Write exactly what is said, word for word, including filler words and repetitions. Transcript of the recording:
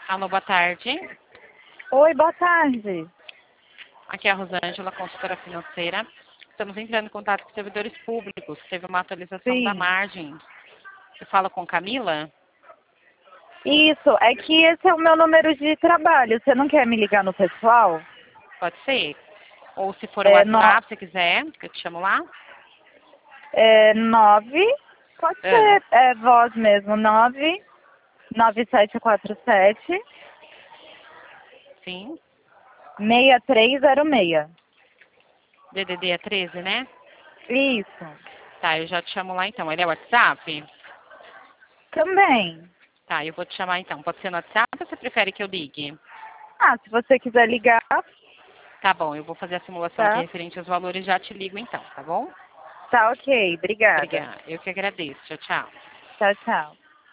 Alô, boa tarde. Oi, boa tarde. Aqui é a Rosângela, consultora financeira. Estamos entrando em contato com servidores públicos. Teve uma atualização da Sim. margem. Você fala com Camila? Isso, é que esse é o meu número de trabalho. Você não quer me ligar no pessoal? Pode ser. Ou se for o É, no, WhatsApp, se quiser, que eu te chamo lá. é nove, pode Ah, ser é, voz mesmo, nove, nove sete quatro sete, sim. seis três zero seis. D D D é treze, né? Isso, Tá, eu já te chamo lá então. Ele é WhatsApp? também. Tá, eu vou te chamar então. Pode ser no WhatsApp ou você prefere que eu ligue? Ah, se você quiser ligar, Tá bom, eu vou fazer a simulação aqui tá? referente aos valores e já te ligo então, tá bom? Tá ok, obrigada. Obrigada. Eu que agradeço. Tchau, tchau. Tchau, tchau.